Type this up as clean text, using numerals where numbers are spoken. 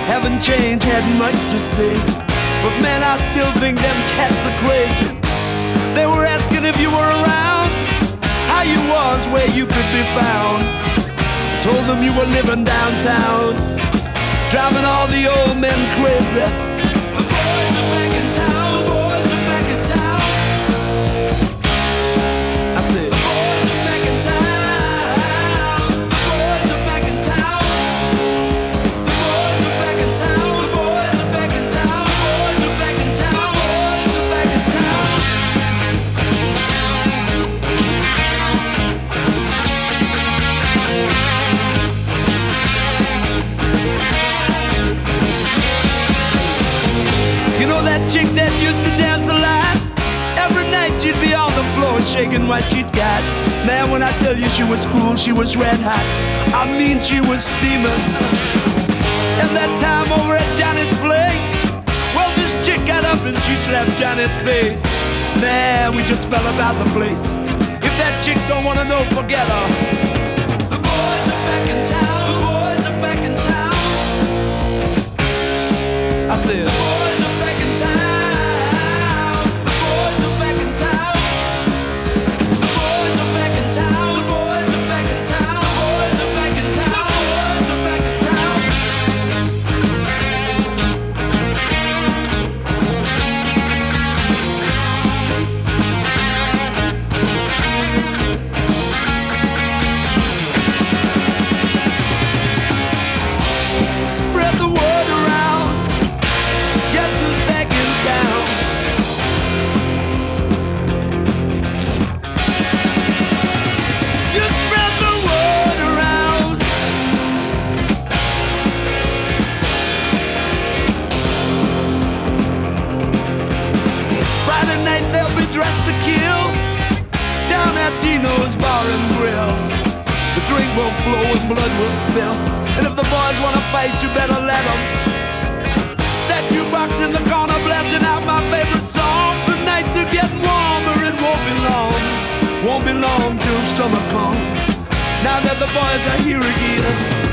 Haven't changed, had much to say, but man, I still think them cats are crazy. They were asking if you were around, how you was, where you could be found. Told them you were living downtown, driving all the old men crazy. The boys are back in town, the boys are back in town. I said, the boys are back in town, the boys are back in town. The boys are back in town, the boys are back in town, the boys are back in town, the boys are back in town. You know that chick that used to dance a lot? Every night she'd be on the floor shaking what she'd got. Man, when I tell you she was cool, she was red hot. I mean, she was steaming. And that time over at Johnny's place, well, this chick got up and she slapped Johnny's face. Man, we just fell about the place. If that chick don't wanna know, forget her. The boys are back in town, the boys are back in town. I said, the boys are back in town, the boys are back in town. The boys are back in town, the boys are back in town, the boys are back in town, the boys are back in town. Spread the word around. Guess who's back in town? You spread the word around. Friday night they'll be dressed to kill down at Dino's Bar and Grill. The drink will flow and blood will spill. And if the boys wanna fight, you better let them. That jukebox in the corner blasting out my favorite song. The nights are getting warmer, it won't be long till summer comes. Now that the boys are here again.